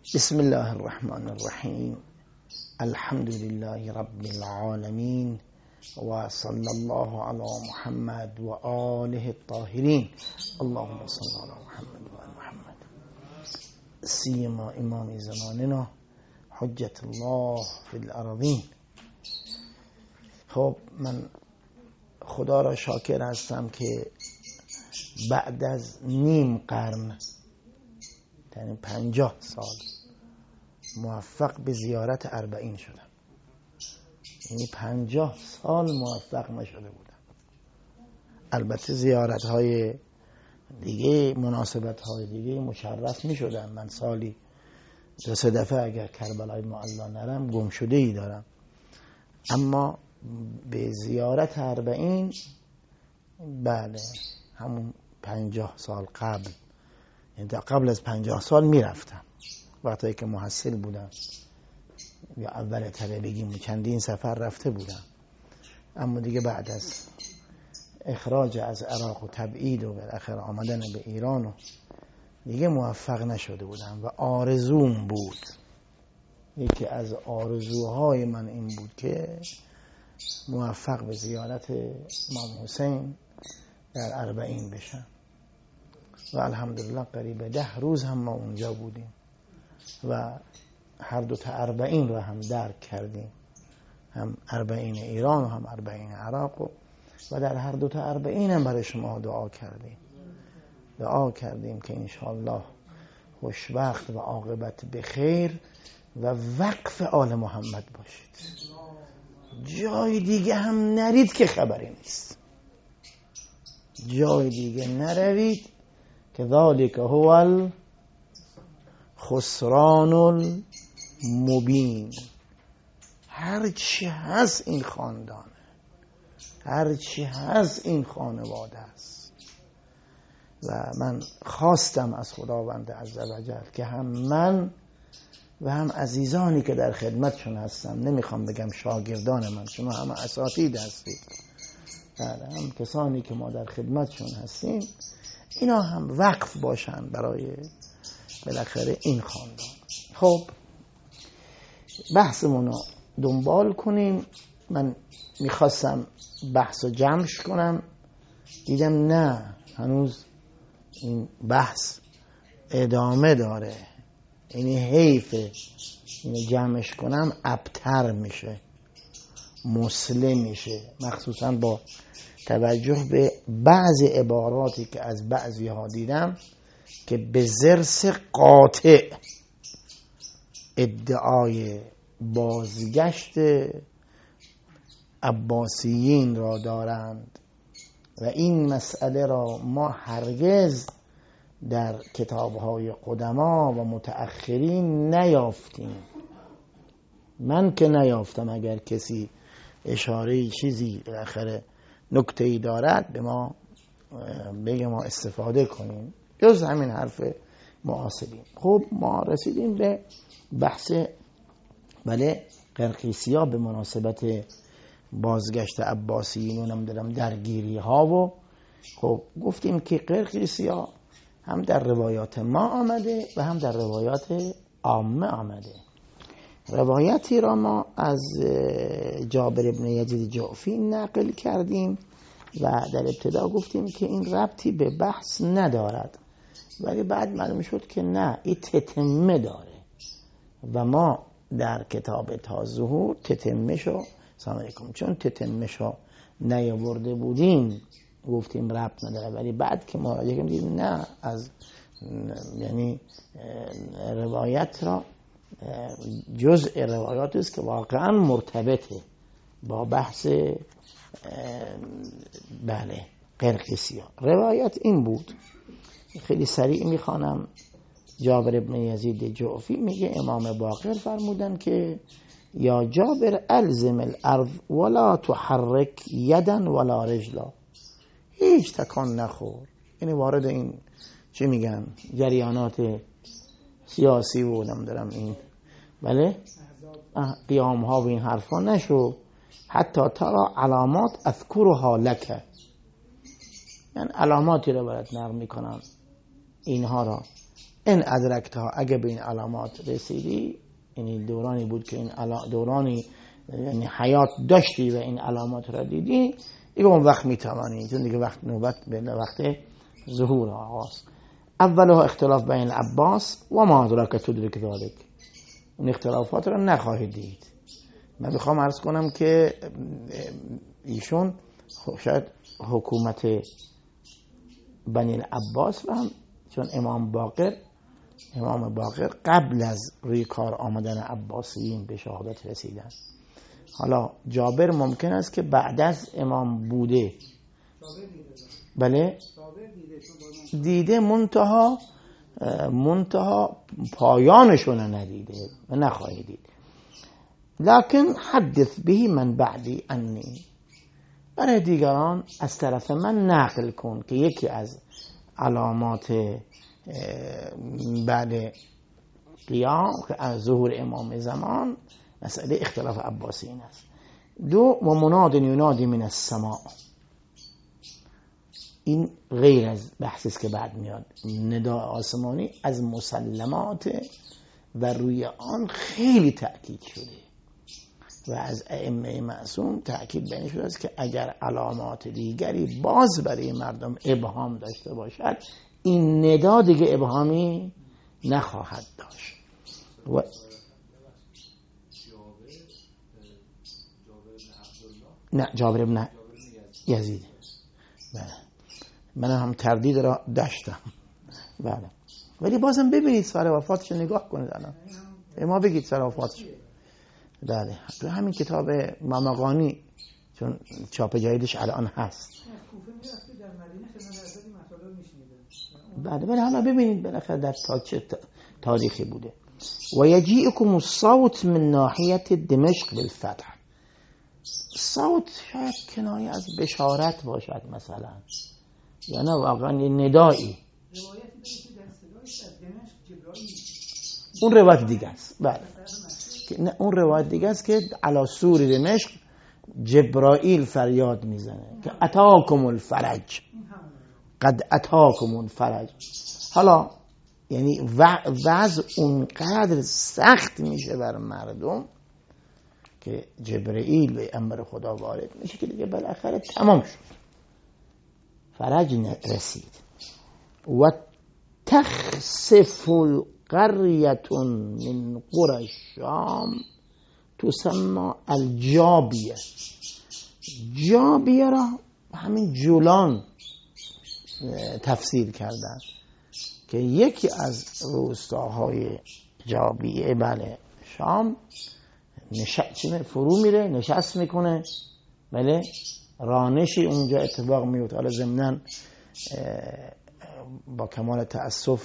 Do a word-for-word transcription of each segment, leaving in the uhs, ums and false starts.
بسم الله الرحمن الرحیم. الحمد لله رب العالمین و صلی الله علی محمد و آله الطاهرین. اللهم صل علی محمد و آل محمد. سیما امام زماننا حجت الله فی الارضین. خب من خدا را شاکر هستم که بعد از نیم قرن، یعنی پنجاه سال، موفق به زیارت اربعین شدم. یعنی پنجاه سال موفق نشده بودم. البته زیارت های دیگه، مناسبت های دیگه مشرف می شدم. من سالی دو سه دفعه اگر کربلای معلا نرم گم شده ای دارم، اما به زیارت اربعین بله همون پنجاه سال قبل، یعنی قبل از پنجاه سال می رفتم. وقتی که محصل بودم یا اول طلبگیم چندین سفر رفته بودم، اما دیگه بعد از اخراج از عراق و تبعید و بالاخره آمدن به ایران و دیگه موفق نشده بودم. و آرزوم بود، یکی از آرزوهای من این بود که موفق به زیارت امام حسین در اربعین بشم. و الحمدلله قریب ده روز هم ما اونجا بودیم و هر دو تا اربعین رو هم درک کردیم، هم اربعین ایران و هم اربعین عراق، و, و در هر دو تا اربعین هم برای شما دعا کردیم دعا کردیم که انشاءالله خوشبخت و عاقبت به خیر و وقف آل محمد باشید. جای دیگه هم نرید که خبری نیست، جای دیگه نروید که ذالک هو خسران المبین. هرچی هست این خاندانه، هرچی هست این خانواده است. و من خواستم از خداوند عزوجل که هم من و هم عزیزانی که در خدمتشون هستم، نمیخوام بگم شاگردان من، شما همه اساتید هستید، هم کسانی که ما در خدمتشون هستیم، اینا هم وقف باشن برای بالاخره این خاندان. خب بحثمون رو دنبال کنیم. من میخواستم بحث رو جمعش کنم، دیدم نه، هنوز این بحث ادامه داره. یعنی حیفه اینو جمعش کنم ابتر میشه، مسلم میشه، مخصوصا با توجه به بعض عباراتی که از بعضی ها دیدم که به ضرس قاطع ادعای بازگشت عباسیین را دارند و این مسئله را ما هرگز در کتاب‌های قدما و متأخرین نیافتیم. من که نیافتم. اگر کسی اشاره چیزی بالاخره نکته‌ای دارد به ما بگه، ما استفاده کنیم، جز همین حرف معاصرین. خب ما رسیدیم به بحث بله قرقیسیا به مناسبت بازگشت عباسیین و نمیدونم درگیری ها. و خب گفتیم که قرقیسیا هم در روایات ما آمده و هم در روایات عامه آمده. روایتی را ما از جابر ابن یزید جعفی نقل کردیم و در ابتدا گفتیم که این ربطی به بحث ندارد، ولی بعد معلوم شد که نه، این تتمه داره و ما در کتاب تازهور تتمهشو سلام علیکم چون تتمهشو نیاورده بودیم گفتیم ربط نداره، ولی بعد که مراجعه کردیم دیدیم نه، از یعنی روایت را جزء روایات است که واقعا مرتبطه با بحث بله قرقیسیا. روایت این بود، خیلی سریع میخوانم. جابر ابن یزید جعفی میگه امام باقر فرمودن که یا جابر الزم الارض ولا تحرک یدا ولا رجلا، هیچ تکان نخور. یعنی وارد این چی میگن جریانات سیاسی و نمیدونم این بله قیام ها و این حرفا نشو، حتی ترا علامات اذکرها لک، یعنی علاماتی رو برات نقل میکنم، اینها را این ادرکتها، اگه به این علامات رسیدی، یعنی دورانی بود که این دورانی یعنی حیات داشتی و این علامات را دیدی، دیگه اون وقت میتوانی، چون دیگه وقت نوبت به وقت ظهور آغاز. اولها اختلاف بین عباس و ما ادراک تدرک ذلک، اون اختلافات را نخواهید دید. من بخوام عرض کنم که ایشون شاید حکومت بنی العباس رو هم، چون امام باقر امام باقر قبل از روی کار آمدن عباسیین به شهادت رسیدن. حالا جابر ممکن است که بعد از امام بوده، بله دیده، منتها منتها پایانشون ندیده و نخواهی دید. لکن حدث به من بعدی انی، برای دیگران از طرف من نقل کن که یکی از علامات بعد قیام که از ظهور امام زمان مسئله اختلاف عباسیین است. دو، و مناد ینادی من السماء، این غیر از بحثی است که بعد میاد. ندا آسمانی از مسلمات و روی آن خیلی تأکید شده و از ائمه معصوم تأکید بین شده است که اگر علامات دیگری باز برای مردم ابهام داشته باشد، این ندا دیگه ابهامی نخواهد داشت. و نه، جابر ابن یزید. بله، من هم تردید را داشتم. بله، ولی بازم ببینید سال وفاتش نگاه کنید. الان ما بگید سال وفاتش. بله، تو همین کتاب ممقانی، چون چاپ جدیدش الان هست. بله، ولی حالا ببینید بالاخره در تا چه تاریخی بوده. و یجیئکم الصوت من ناحیت دمشق بالفتح، صوت شاید کنایه از بشارت باشد مثلا، یا نه واقعا یه ندایی. اون روایت دیگه است. بله، نه اون روایت دیگه است که علی سور دمشق جبرائیل فریاد میزنه که اتاکم الفرج، قد اتاکم الفرج. حالا یعنی وضع اونقدر سخت میشه بر مردم که جبرائیل به امر خدا وارد میشه که دیگه بالاخره تمام شد، فرج رسید. و تخسف قریة من قرى الشام تسمى الجابیه. جابیه را همین جولان تفسیر کردن که یکی از روستاهای جابیه، بله شام، نشست فرو میره، نشست میکنه، بله رانشی اونجا اتفاق میفته. حالا ضمناً با کمال تأسف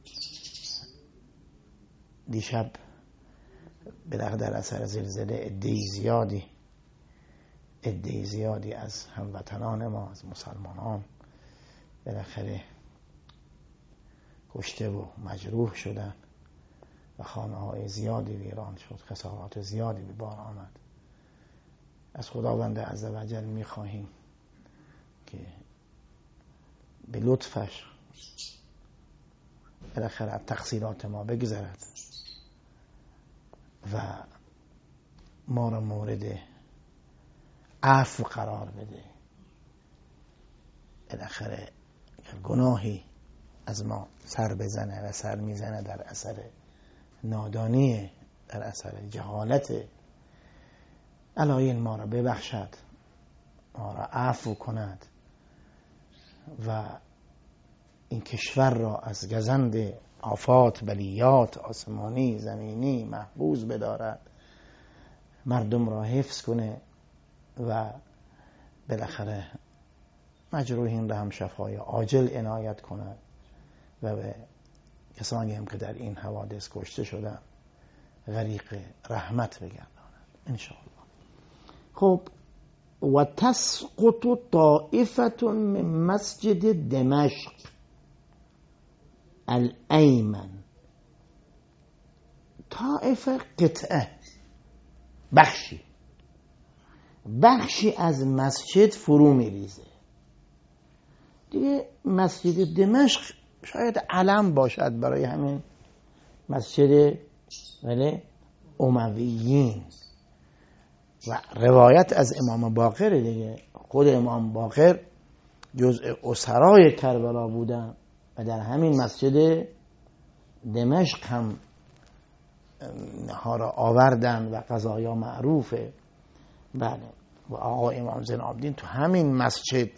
دیشب بالاخره در اثر زلزله عده‌ای زیادی عده‌ای زیادی از هموطنان ما، از مسلمانان، بالاخره کشته و مجروح شدن و خانه‌های زیادی ویران شد، خسارات زیادی به بار آمد. از خداوند عزوجل می‌خواهیم که به لطفش بالاخره از تقصیرات ما بگذرد و ما را مورد عفو قرار بده. بالاخره گناهی از ما سر بزنه و سر میزنه در اثر نادانی، در اثر جهالت، علایل ما را ببخشد، ما را عفو کند و این کشور را از گزند آفات، بلیات آسمانی زمینی محفوظ بدارد، مردم را حفظ کنه و بالاخره مجروحین را هم شفای عاجل عنایت کند و به کسانی هم که در این حوادث کشته شدن غریق رحمت بگرداند انشاءالله. خب، و تسقط طائفة من مسجد دمشق الایمن، طائفه قطعه، بخشی بخشی از مسجد فرو میریزه. دیگه مسجد دمشق شاید علم باشد برای همین مسجد ولی امویین. و روایت از امام باقر دیگه، خود امام باقر جزء اسرای کربلا بودن و در همین مسجد دمشق هم ها را آوردن و قضایا معروفه. بله. و آقا امام زین العابدین تو همین مسجد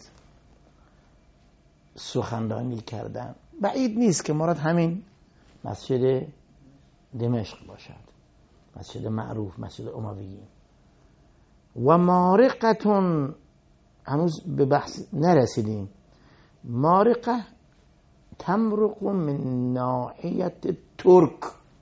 سخنرانی کردن. بعید نیست که مراد همین مسجد دمشق باشد، مسجد معروف، مسجد امویین. و مارقتون، هنوز به بحث نرسیدیم. مارقه تمرق من ناحیت ترک.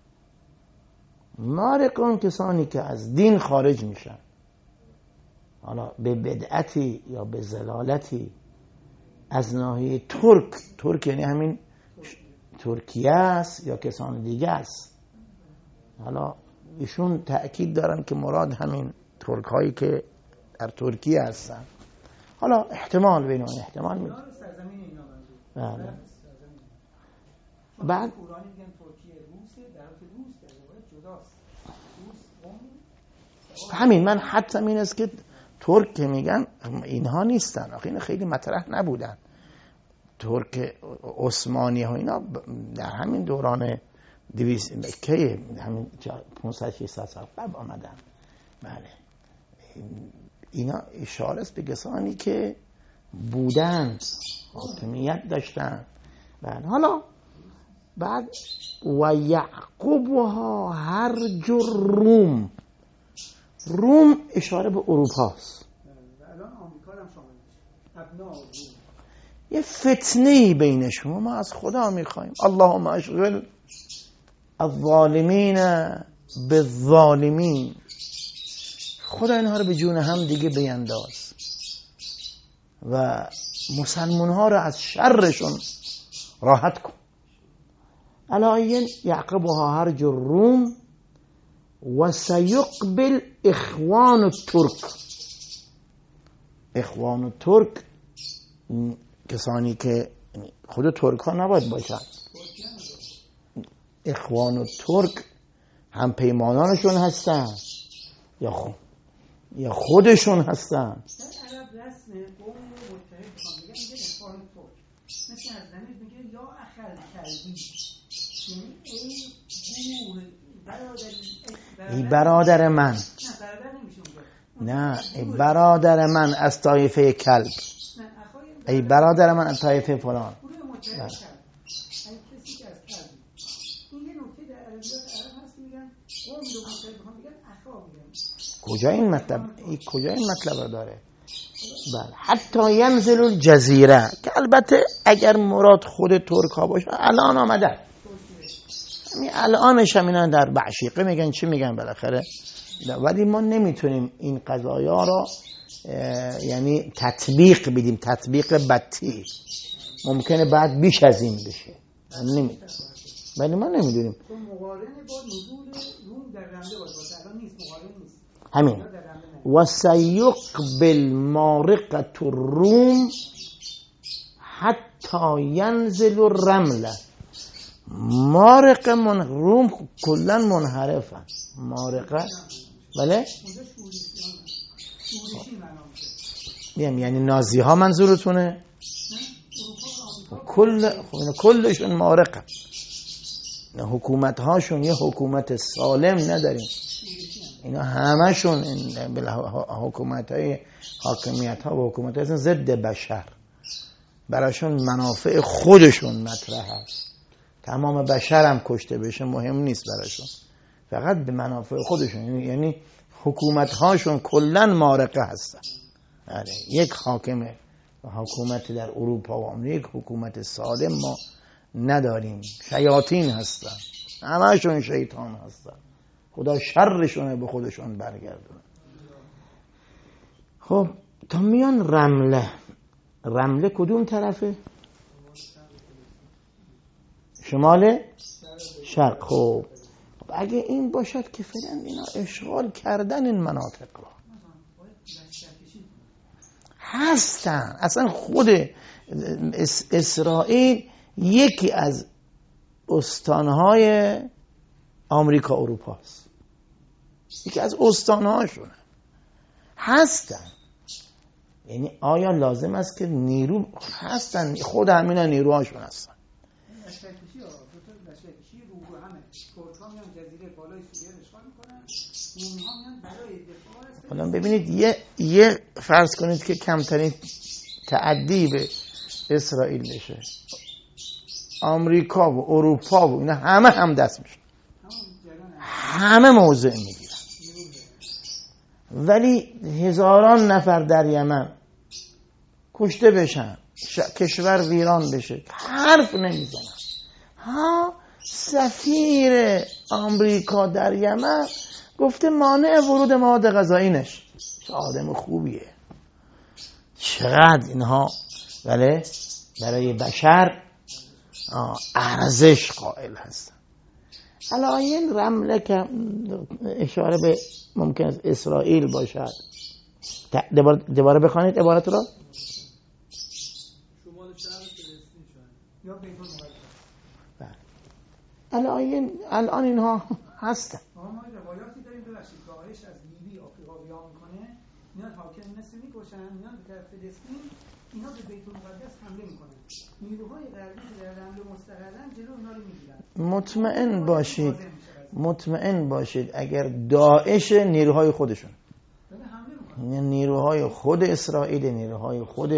مارقون کسانی که از دین خارج میشن، حالا به بدعتی یا به ضلالتی، از ناحیه ترک. ترک یعنی همین ترکیه است یا کسان دیگه است. حالا ایشون تأکید دارن که مراد همین ترک هایی که در ترکیه هستن. حالا احتمال بین اون احتمال میده. بله. بعد همین من حتی این است که ترک که میگن اینها نیستن، آخه این خیلی مطرح نبودن. ترک عثمانی ها اینا در همین دوران دویست مکه، همین پانصد ششصد سال قبل آمدن. بله. اینا اشاره است به کسانی که بودند، حاکمیت داشتند. بله. حالا بعد و یعقوبها هرج روم. روم اشاره به اروپا است. الان آمریکا هم شامل میشه. یه فتنه‌ای بینشون ما از خدا میخوایم. اللهم اشغل الظالمین بالظالمین. خدا اینها رو به جون هم دیگه بینداز و مسلمان ها رو از شرشون راحت کن. علایین یعقبها هرج الروم و سیقبل اخوان الترک. اخوان الترک کسانی که خود ترک ها نباید باشن. اخوان الترک هم پیمانانشون هستن یا خود یا خودشون هستن. عرب رسم قوم متحد میگن میگه اخوان ترک. مثل از زمین میگه یا اخل کلبی، ای برادر من. نه ای برادر من از طایفه کلب. ای برادر من از طایفه فلان. کجا این مطلب این کجا این مطلب رو داره؟ بله. حتی ینزل الجزیره، که البته اگر مراد خود ترک ها باشه الان آمده. همین الانش هم اینا در بعشیقه میگن چی میگن بالاخره، ولی ما نمیتونیم این قضایا را یعنی تطبیق بدیم، تطبیق بطی. ممکنه بعد بیش از این بشه، نمیدونیم، ولی ما نمیدونیم. مقارنه با نزول روم در رمله باشه، الان نیست، مقارنه نیست. همین و سیقبل مارقة الروم حتی ینزل الرمله. مارقه من روم کلا منحرفه. مارقه بله میم یعنی نازی ها منظورتونه؟ کل کلشون مارقه. حکومت هاشون یه حکومت سالم نداریم. اینا همشون حکومت های حاکمیت ها و حکومت های ضد بشر، براشون منافع خودشون مطرح هست. تمام بشر هم کشته بشه مهم نیست براشون، فقط به منافع خودشون. یعنی حکومت هاشون کلن مارقه هستن. آره. یک حاکمه حکومت در اروپا و آمریکا یک حکومت سالم ما نداریم. شیاطین هستن، همشون شیطان هستن. خدا شرشونه به خودشون برگردونه. خب تا میان رمله. رمله کدوم طرفه؟ شمال شرق. خب اگه این باشد که فعلا اینا اشغال کردن این مناطق را هستن. اصلا خود اسرائیل یکی از استانهای آمریکا اروپا است، یکی از استانهاشونه هستن. یعنی آیا لازم است که نیرو هستن؟ خود همینا نیروهاشون هستن. لشکرکشی ها دو لشکرکشی رو همه ترک‌ها میان جزیره بالای سوریه رو اشغال میکنن، اونها میان برای دفاع از حالا ببینید یه یه فرض کنید که کمترین تعدی به اسرائیل بشه، آمریکا و اروپا و اینا همه هم دست میشن، همه موضع میگیرن، ولی هزاران نفر در یمن کشته بشن، ش... کشور ویران بشه، حرف نمیزنن. ها سفیر آمریکا در یمن گفته مانع ورود مواد غذایی نشه. چه آدم خوبیه، چقدر اینها بله برای بشر ارزش قائل هستن. الان این رمله که اشاره به ممکن است اسرائیل باشد، دوباره بخوانید عبارت را. شمال شهر فلسطین شد یا بیت المقدس. الان الان اینها هستن. ما روایاتی داریم ببخشید که داعش از لیبی آفریقا میکنه، میاد حاکم مصر میکشن، میاد به طرف فلسطین، اینا به بیت المقدس حمله میکنن. نیروهای غربی که در حمله مستقلن جلو اینا رو میگیرن. مطمئن باشید مطمئن باشید اگر داعش نیروهای خودشون، یعنی نیروهای خود اسرائیل، نیروهای خود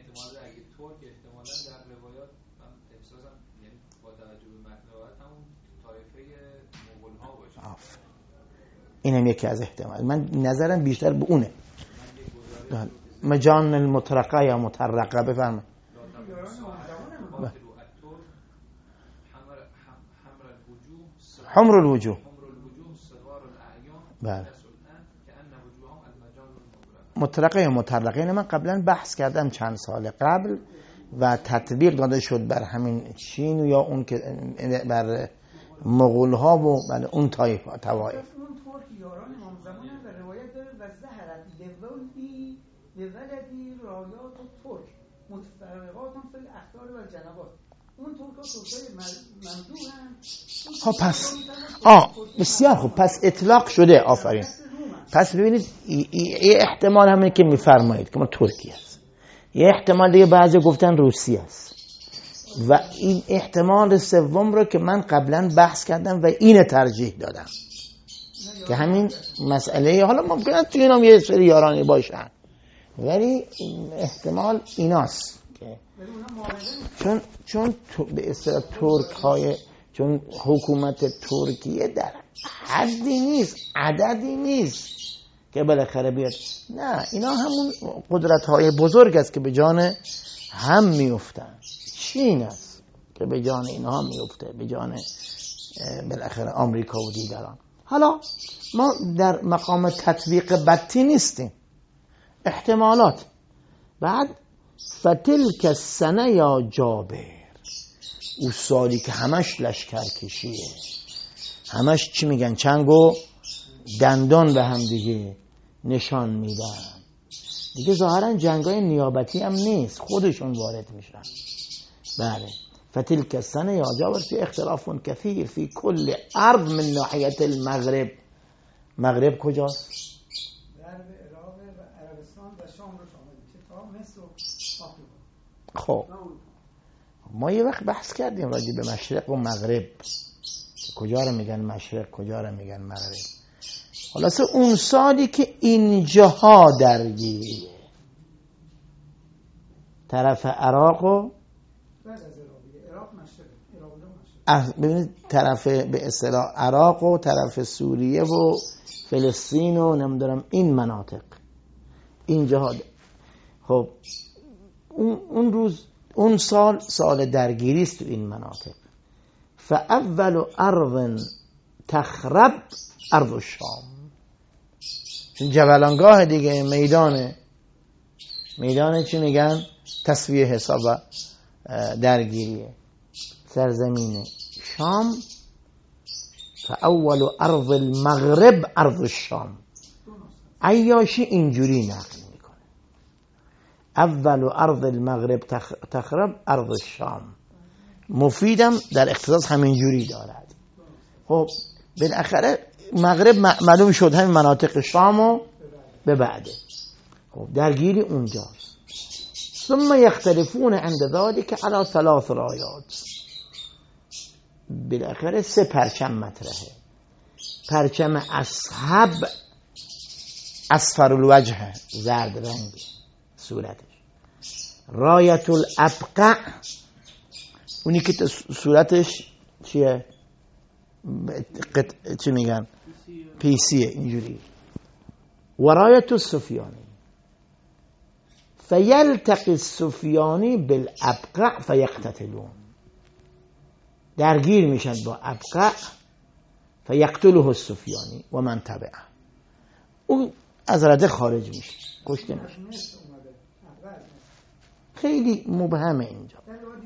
اینم یکی از احتمال. من نظرم بیشتر به اونه. مجان المطرقه یا مطرقه بفرمایید. حمر الوجوه بله. مطرقه یا مطرقه اینه من قبلا بحث کردم چند سال قبل و تطبیق داده شد بر همین چین یا اون که بر مغول ها و بر اون طایف طوایف. اون ترک یاران امام زمان به روایت داره و زهرت لولدی لولدی رایات ترک متفرقات فی الاخطار و الجنبات. اون ترک‌ها ترکای ممدوحن. ها پس آه بسیار خوب، پس اطلاق شده. آفرین. پس ببینید یه احتمال همینه که میفرمایید که ما ترکی است، یه احتمال دیگه بعضی گفتن روسی است و این احتمال سوم رو که من قبلا بحث کردم و اینه ترجیح دادم که همین مسئله، حالا ممکنه توی اینام یه سری یارانی باشن ولی احتمال ایناست که چون چون به اصطلاح ترک های چون حکومت ترکیه در حدی نیست، عددی نیست که بالاخره بیاد. نه، اینا همون قدرت های بزرگ است که به جان هم میفتن. چین است که به جان اینها میفته، به جان بالاخره آمریکا و دیگران. حالا ما در مقام تطبیق بطی نیستیم، احتمالات. بعد فتلک السنه یا جابر، او سالی که همش لشکر کشیه، همش چی میگن، چنگ و دندان به هم دیگه نشان میدن دیگه. ظاهرا جنگای نیابتی هم نیست، خودشون وارد میشن. بله فتلک السنه یا جابر فی اختلاف کثیر فی کل ارض من ناحیت المغرب. مغرب کجاست؟ غرب عراق و عربستان و شام رو شامل میشه تا مصر و آفریقا. خب ما یه وقت بحث کردیم راجع به مشرق و مغرب، کجا رو میگن مشرق کجا رو میگن مغرب. خلاصه اون سالی که اینجاها درگیریه، طرف عراق و ببینید طرف به اصطلاح عراق و طرف سوریه و فلسطین و نمیدونم این مناطق اینجاها. خب اون اون روز اون سال سال درگیری است تو این مناطق. فاول ارض تخرب ارض الشام، چون جولانگاه دیگه میدان میدان چی میگن تسویه حساب و درگیریه، سرزمین شام. فاول ارض المغرب ارض الشام. عیاشی اینجوری نقل میکنه، اول ارض المغرب تخرب ارض الشام. مفیدم در اختصاص همین جوری دارد. خب بالاخره مغرب معلوم شد همین مناطق شام و به بعده. خب درگیری اونجاست. ثم یختلفون عند ذلك على ثلاث رایات. بالاخره سه پرچم مطرحه. پرچم اصحاب اصفر الوجه، زرد رنگ صورتش. رایت الابقع، اونی که صورتش چیه؟ قط... چی میگن؟ پیسیه اینجوری. و رایت السفیانی، فیلتقی السفیانی بالابقع فیقتتلون. درگیر میشن با ابقع، فیقتله السفیانی و من تبعه. اون از رده خارج میشه، کشته میشه. خیلی مبهمه اینجا.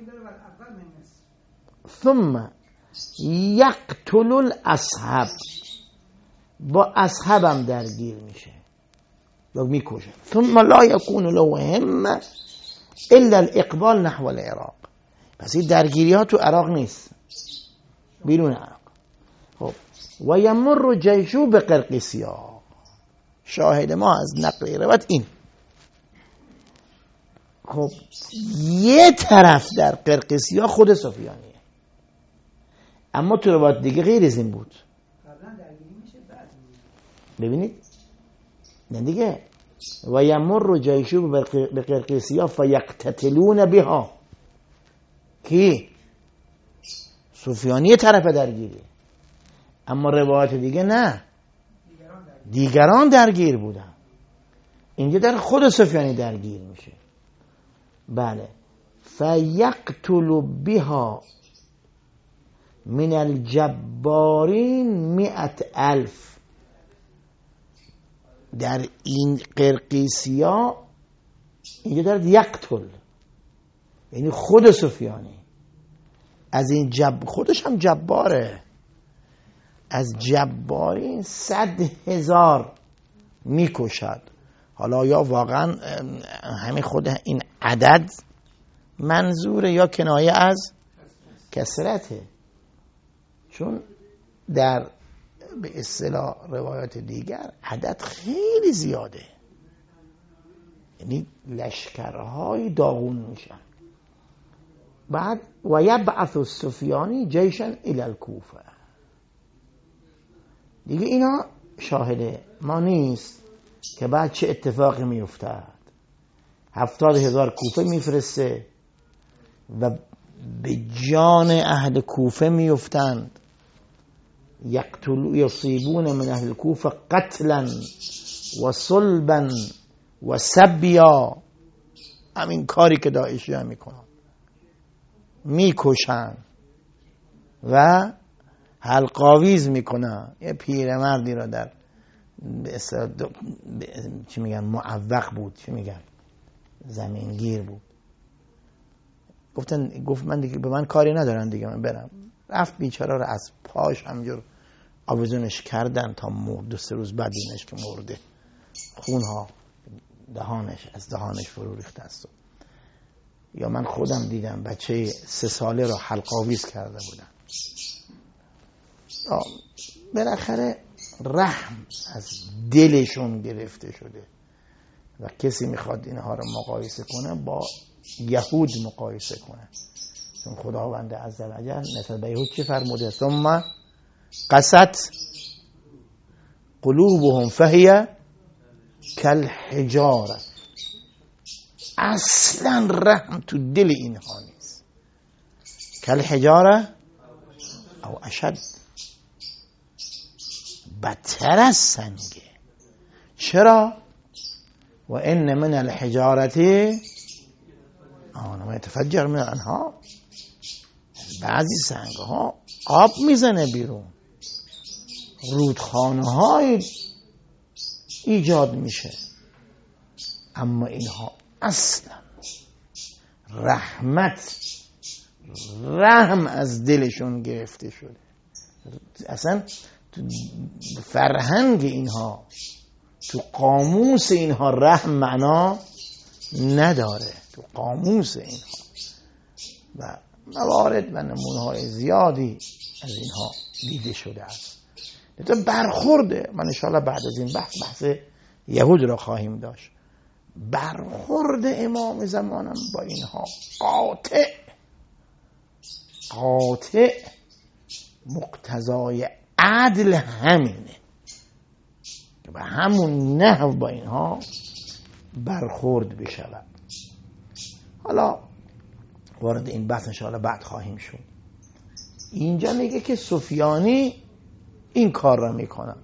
ثم یقتل الاصحاب، با اصحابم درگیر میشه و میکشه. ثم لا یکون له همه الا الاقبال نحو العراق. پس این درگیری ها تو عراق نیست، بیرون عراق. خب و یمر جیشو به قرقیسیا. شاهد ما از نقل روایت این. خب یه طرف در قرقیسیا خود سفیانیه، اما تو روایت دیگه غیر از این بود. ببینید نه دیگه. و یمر جیشو به قرقیسیا فیقتتلون بها. کی؟ سفیانی طرف درگیری، اما روایت دیگه نه، دیگران درگیر بودن. اینجا در خود سفیانی درگیر میشه. بله. فیقتل بها من الجبارین مئت الف. در این قرقیسیا اینجا دارد یقتل، یعنی خود سفیانی از این جب، خودش هم جباره، از جبارین صد هزار میکشد. حالا یا واقعا همین خود این عدد منظوره یا کنایه از کثرته، چون در به اصطلاح روایات دیگر عدد خیلی زیاده، یعنی لشکرهای داغون میشن. بعد و یبعث السفیانی جیشا الی الکوفه. دیگه اینا شاهد ما نیست که بعد چه اتفاقی میافتد. هفتاد هزار کوفه میفرسته و به جان اهل کوفه میافتند. یقتلوا یصیبون من اهل کوفه قتلا و صلبا و سبیا. همین کاری که داعشی ها میکنن، میکشن و حلقاویز میکنن. یه پیرمردی را در چی میگن معوق بود، چی میگن زمینگیر بود، گفتن گفت من دیگه به من کاری ندارن دیگه من برم. رفت بیچاره رو از پاش همجور آویزونش کردن تا مرد. دو سه روز بعد اینش که مرده، خونها دهانش از دهانش فرو ریخته است. یا من خودم دیدم بچه سه ساله رو حلقاویز کرده بودن. بالاخره رحم از دلشون گرفته شده و کسی میخواد اینها رو مقایسه کنه با یهود مقایسه کنه، چون خداوند عزوجل نسبت به یهود چی فرموده؟ ثم قست قلوبهم فهی کالحجاره. اصلا رحم تو دل اینها نیست. کالحجاره او اشد، بدتر از سنگه. چرا؟ و ان من الحجارة آنما يتفجر من الانهار. بعضی سنگ ها آب میزنه بیرون، رودخانه های ایجاد میشه، اما اینها اصلا رحمت رحم از دلشون گرفته شده. اصلا تو فرهنگ اینها، تو قاموس اینها رحم معنا نداره، تو قاموس اینها. و موارد و نمونه‌های زیادی از اینها دیده شده است. تو برخورده، من انشاءالله بعد از این بحث بحث یهود را خواهیم داشت، برخورد امام زمانم با اینها قاطع قاطع مقتضای عدل همینه که به همون نحو با اینها برخورد بشود. حالا وارد این بحث انشاءالله بعد خواهیم شد. اینجا میگه که سفیانی این کار را میکنن،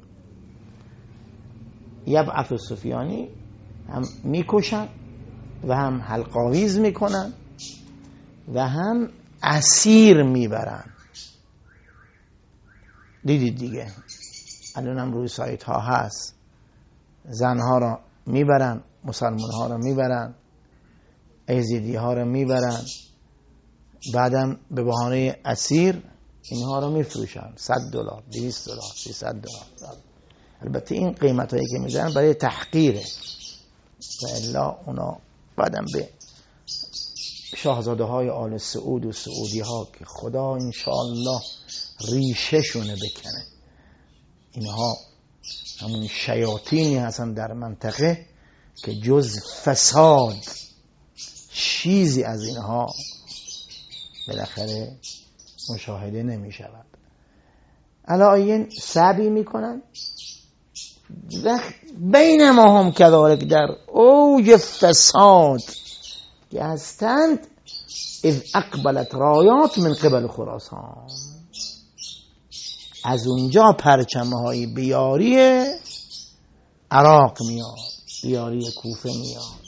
یبعث سفیانی هم میکشن و هم حلقاویز میکنن و هم اسیر میبرن. دیدید دیگه الان هم روی سایت ها هست، زنها را میبرن، مسلمان ها را میبرن، یزیدی ها را میبرن، بعدم به بهانه اسیر اینها را میفروشن، صد دلار، دویست دلار، سیصد دلار. البته این قیمت هایی که میزنن برای تحقیره و الا اونا بعدم به شاهزاده های آل سعود و سعودی ها که خدا انشاءالله ریشه شونه بکنه، اینها همون شیاطینی هستن در منطقه که جز فساد چیزی از اینها بالاخره مشاهده نمی شود. علایین سعی می کنن بین ما هم کذالک در اوج فساد که هستند اذ اقبلت رایات من قبل خراسان، از اونجا پرچمه های بیاری عراق میاد، بیاری کوفه میاد.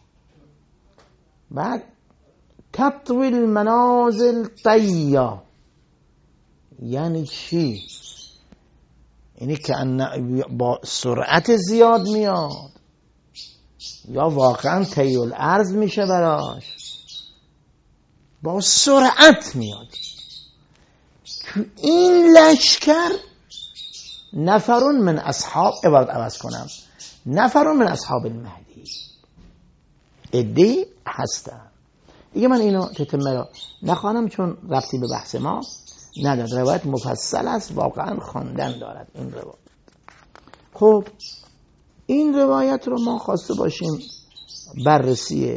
بعد تطوی المنازل طیا، یعنی چی؟ یعنی که با سرعت زیاد میاد یا واقعا طی الارض میشه براش، با سرعت میاد. تو این لشکر نفرون من اصحاب، عبارت عوض کنم، نفرون من اصحاب المهدی ادی هستن دیگه. من اینو تتمه را نخوانم چون ربطی به بحث ما ندارد، روایت مفصل است، واقعا خواندن دارد این روایت. خب این روایت رو ما خواسته باشیم بررسی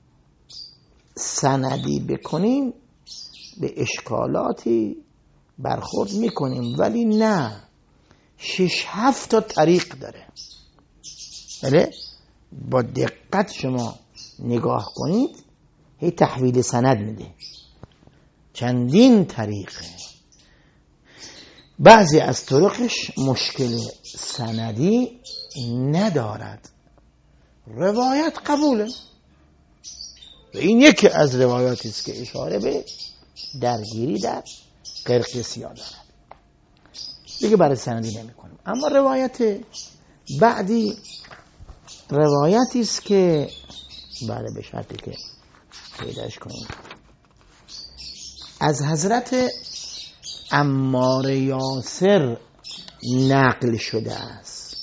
سندی بکنیم، به اشکالاتی برخورد میکنیم، ولی نه شش هفت تا طریق داره. بله با دقت شما نگاه کنید، هی تحویل سند میده، چندین طریقه. بعضی از طرقش مشکل سندی ندارد، روایت قبوله و این یکی از روایاتی است که اشاره به درگیری در قرقیسیا دارد، دیگه برای سندی نمی کنیم. اما روایت بعدی روایتی است که بله به شرطی که پیداش کنیم، از حضرت عمار یاسر نقل شده است.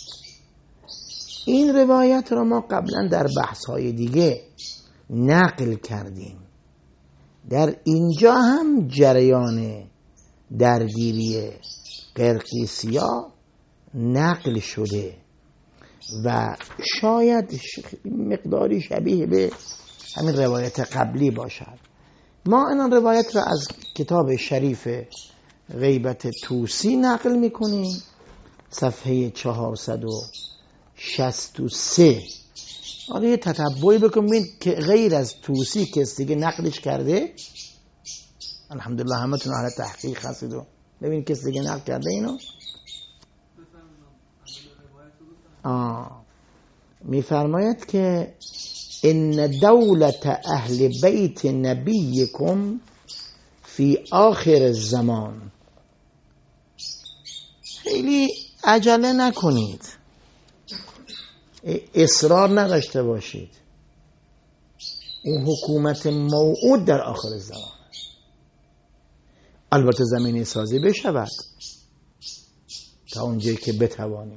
این روایت را ما قبلا در بحث‌های دیگه نقل کردیم. در اینجا هم جریان درگیری قرقیسیا نقل شده و شاید مقداری شبیه به همین روایت قبلی باشد. ما این روایت را از کتاب شریف غیبت توسی نقل میکنیم، صفحه چهارصد و شصت و سه. حالا یه تتبعی بکنید که غیر از توسی کسی دیگه نقلش کرده. الحمدلله همتون اهل تحقیق هستید و ببین کسی دیگه نقل کرده اینو. آه میفرماید که ان دولت اهل بیت نبیکم فی آخر الزمان، خیلی عجله نکنید، اصرار نداشته باشید، اون حکومت موعود در آخر الزمان، البته زمینی سازی بشود تا اونجایی که بتوانیم.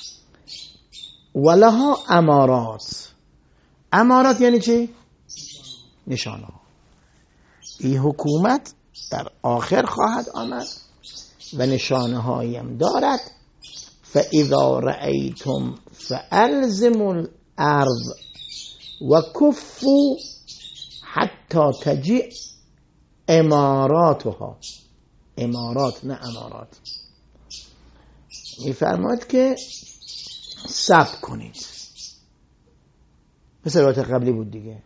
ولها امارات، امارات یعنی چی؟ نشانه ها. این حکومت در آخر خواهد آمد و نشانه هایم دارد. فاذا رأیتم فالزموا الارض و کفوا حتی تجیء اماراتها. امارات نه امارات. میفرماید که صبر کنید، مثل روایت قبلی بود دیگه،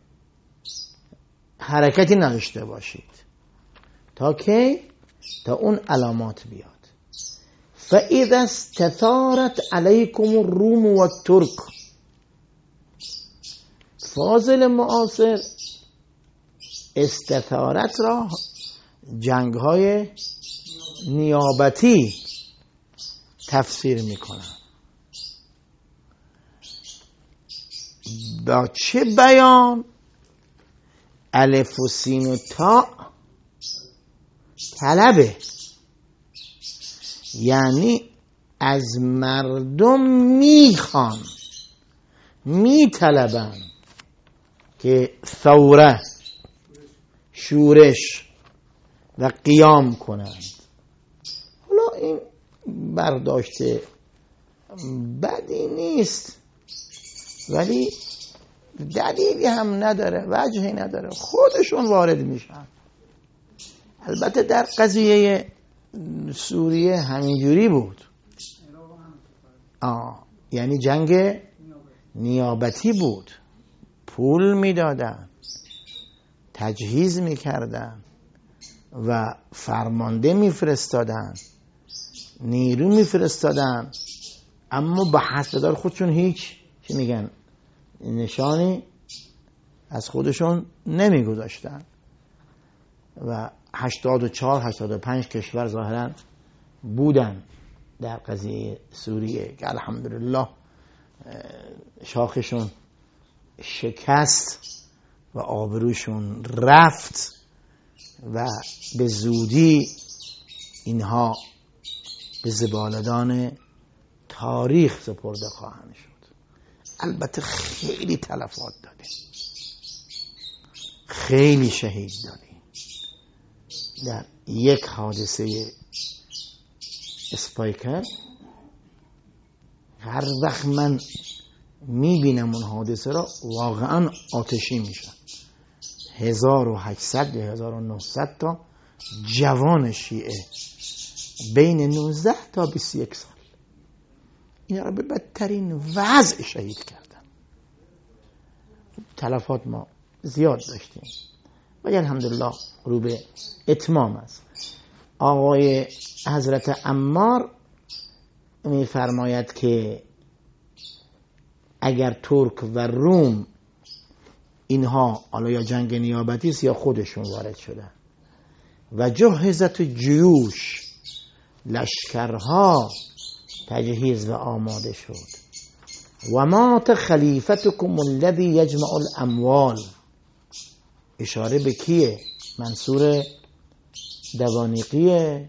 حرکتی نداشته باشید تا که تا اون علامات بیاد. فاذا استثارت علیکم الروم و الترک. فاضل معاصر استثارت را جنگ های نیابتی تفسیر میکنن. با چه بیان؟ الف و سین و تا طلبه، یعنی از مردم میخوان، میطلبن که ثوره، شورش و قیام کنند. حالا این برداشته بدی نیست، ولی دلیلی هم نداره، وجهی نداره، خودشون وارد میشن. البته در قضیه سوریه همینجوری بود. آه یعنی جنگ نیابتی بود، پول میدادن، تجهیز میکردن و فرمانده میفرستادن، نیرو میفرستادن، اما به حسبدار خودشون هیچ چی میگن نشانی از خودشون نمیگذاشتن. و هشتاد و چهار هشتاد و پنج کشور ظاهرا بودن در قضیه سوریه که الحمدلله شاخشون شکست و آبروشون رفت و به زودی اینها به زبالدان تاریخ سپرده خواهند شد. البته خیلی تلفات دادیم، خیلی شهید دادیم. در یک حادثه اسپایکر هر وقت من میبینم اون حادثه را واقعا آتشی میشن. هزار و هشتصد یا هزار و نهصد تا جوان شیعه بین نوزده تا بیست و یک سال اینا را به بدترین وضع شهید کردن. تلفات ما زیاد داشتیم ولی الحمدلله رو به اتمام است. آقای حضرت عمار میفرماید که اگر ترک و روم اینها حالا یا جنگ نیابتی است یا خودشون وارد شدن و جهزت جیوش، لشکرها تجهیز و آماده شد. و مات خلیفتکم الذی یجمع الاموال. اشاره به کیه؟ منصور دوانیقیه.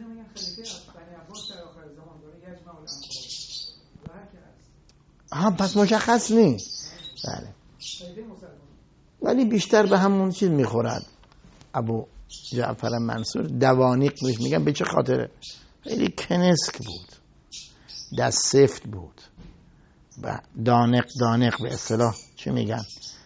ها پس مشخص نیست. بله. ولی بیشتر به همون چیز میخورد. ابو جعفر منصور دوانیق بهش میگن. به چه خاطره؟ خیلی کنسک بود، دست سفت بود و دانق دانق به اصطلاح چی میگن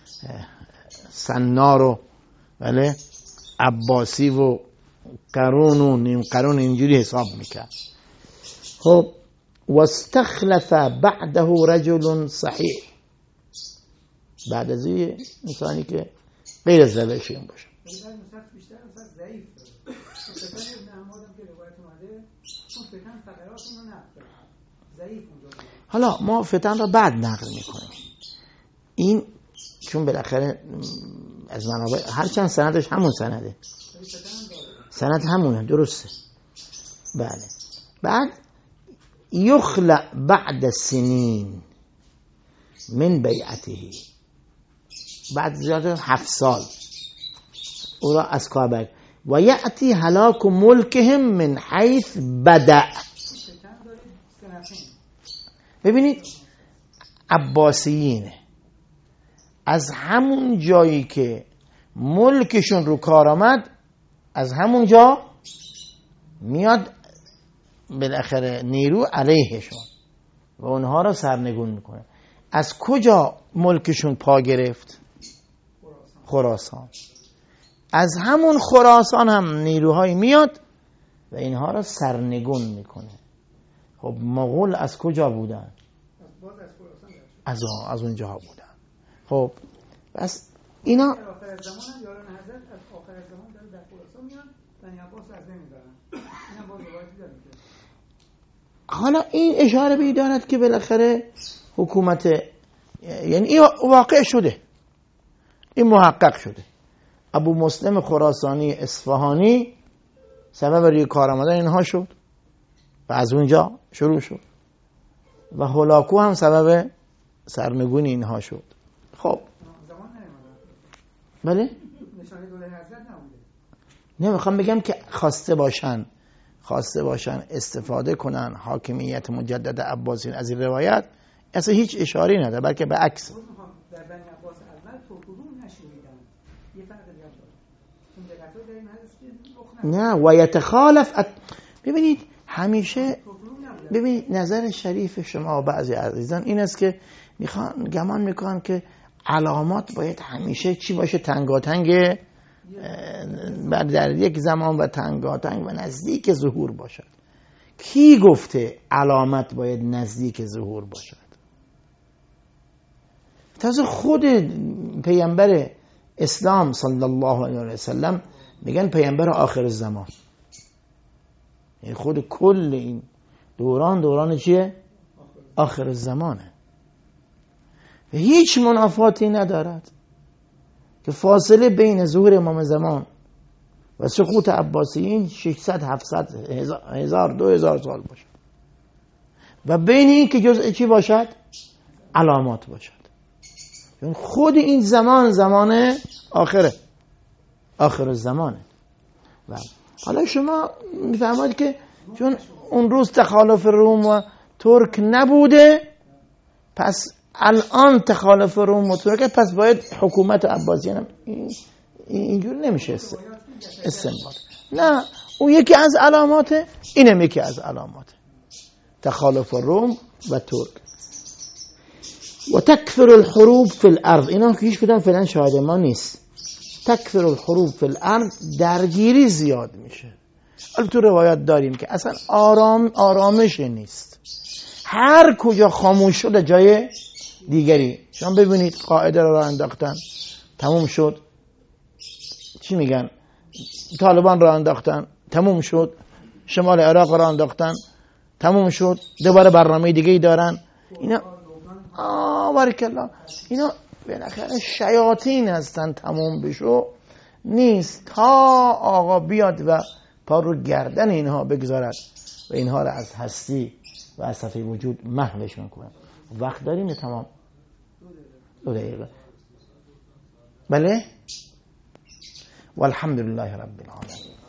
سنار و بله عباسی و قرون و نیم قرون اینجوری حساب میکرد. خب واستخلف بعده رجل صحیح. بعد از این انسانی که غیر از روشین باشه. حالا ما فتن را بعد نقل میکنیم. این چون بالاخره از منابع هرچند سندش همون سنده، سند همونه، درسته. بله. بعد یخلع بعد سنین من بیعته، بعد زیاده هفت سال او را از کار و یأتی هلاک ملکهم من حیث بدأ. ببینید عباسیینه، از همون جایی که ملکشون رو کار آمد، از همونجا میاد بالاخره نیرو علیهشون و اونها رو سرنگون میکنه. از کجا ملکشون پا گرفت؟ خراسان. از همون خراسان هم نیروهای میاد و اینها رو سرنگون میکنه. خب مغول از کجا بودن؟ از از اونجا بودن. خب بس اینا آخر از زمان هم یاران حضرت از آخر از زمان داره در خراسان میان بنی عباس رو از بین میبرن. اینم باز روایتی داره. حالا این اشاره به دارد که بالاخره حکومت، یعنی این واقع شده، این محقق شده. ابو مسلم خراسانی اصفهانی سبب روی کار آمدن اینها شد و از اونجا شروع شد و هولاکو هم سبب سرنگونی اینها شد. خب زمان نیامده. بله؟ نشانه دوله حضرت نبوده. نمیخوام بگم که خواسته باشن خواسته باشن استفاده کنن حاکمیت مجدد عباسیین از این روایت، اصلا هیچ اشاری نداره، بلکه به عکس. در بنی عباس اول ترکمون نشوریدن. یه فرق دیگه داره. اون دلتو داریم هست که نه و یتخالف ات... ببینید همیشه ببینید نظر شریف شما و بعضی عزیزان این است که میخوان گمان میکنن که علامات باید همیشه چی باشه؟ تنگاتنگ بعد در یک زمان و تنگاتنگ و نزدیک ظهور باشد. کی گفته علامت باید نزدیک ظهور باشد؟ تازه خود پیامبر اسلام صلی الله علیه و سلم میگن پیامبر آخر الزمان. یعنی خود کل این دوران دوران چیه؟ آخر الزمانه و هیچ منافاتی ندارد که فاصله بین ظهور امام زمان و سقوط عباسیین ششصد هفتصد هزار دو هزار سال باشد و بین این که جزء چی باشد؟ علامات باشد. یعنی خود این زمان زمان آخره، آخر الزمانه. و حالا شما میفهمید که چون اون روز تخالف روم و ترک نبوده، پس الان تخالف روم و ترک، پس باید حکومت عباسیین هم اینجور نمیشه استنباط. نه، اون یکی از علاماته، اینم یکی از علاماته، تخالف روم و ترک. و تکفر الحروب فی الارض، اینا که هیچ کدام فعلا شاهد ما نیست. تکفر الحروب فی الارض، درگیری زیاد میشه. حالا تو روایات داریم که اصلا آرام آرامش نیست، هر کجا خاموش شده جای دیگری. شما ببینید قاعده رو راه انداختن، تموم شد. چی میگن؟ طالبان راه انداختن، تموم شد. شمال عراق راه انداختن، تموم شد. دوباره برنامه دیگه ای دارن. اینا آه بارک الله، اینا بالاخره شیاطین هستن، تموم بشو نیست تا آقا بیاد و پا رو گردن اینها بگذارد و اینها را از هستی و از صفحه وجود محوشون کنه. وقت داریم؟ تمام دو دقیقه. بله والحمد لله رب العالمین.